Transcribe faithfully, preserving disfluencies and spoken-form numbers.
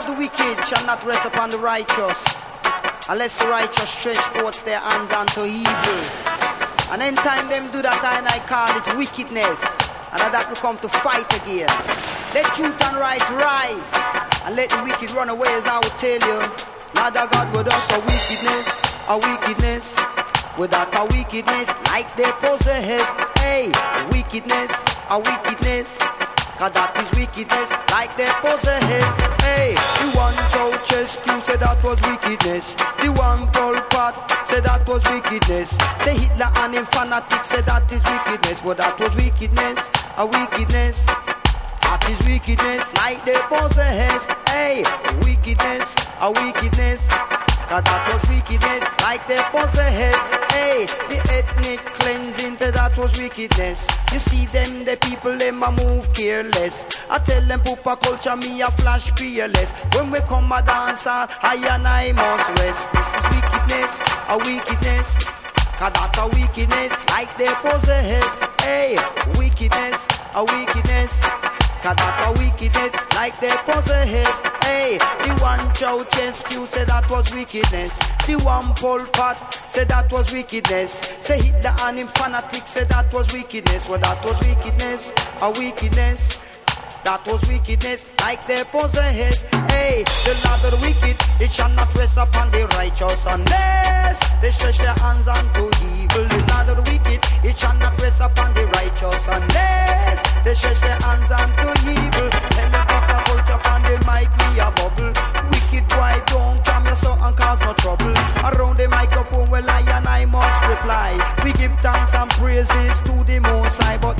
of the wicked shall not rest upon the righteous, unless the righteous stretch forth their hands unto evil. And in time them do that, and I call it wickedness. And that we come to fight against. Let truth and right rise, and let the wicked run away, as I will tell you. Neither God without a wickedness, a wickedness, without a wickedness, like they possess. Hey, wickedness, a wickedness, cause that is wickedness, like they possess. Hey, the one Ceausescu said that was wickedness. The one Pol Pot said that was wickedness. Say Hitler and him fanatics said that is wickedness. But that was wickedness, a wickedness. That is wickedness, like they possess. Hey, wickedness, a wickedness. Cause that was wickedness, like they possess. Hey, the ethnic cleansing, that was wickedness. You see them, the people, them a move careless. I tell them, Pupa culture, me a flash fearless. When we come a dance, I and I must rest. This is wickedness, a wickedness. Cause that a wickedness, like they possess. Hey, wickedness, a wickedness. Cause that a wickedness, like they possess. Hey, the one Ceausescu said that was wickedness. The one Pol Pot said that was wickedness. Say Hitler and him fanatics said that was wickedness. Well, that was wickedness, a wickedness. That was wickedness, like they possess. Hey, the Lord of the wicked, it shall not rest upon the righteous, unless they stretch their hands unto evil. The Lord of the wicked, it shall not rest upon the righteous, unless they stretch their hands unto evil. Tell them Papa culture upon the mic, me a bubble. Wicked boy, don't come here so and cause no trouble. Around the microphone, well I and I must reply. We give thanks and praises to the Most High, but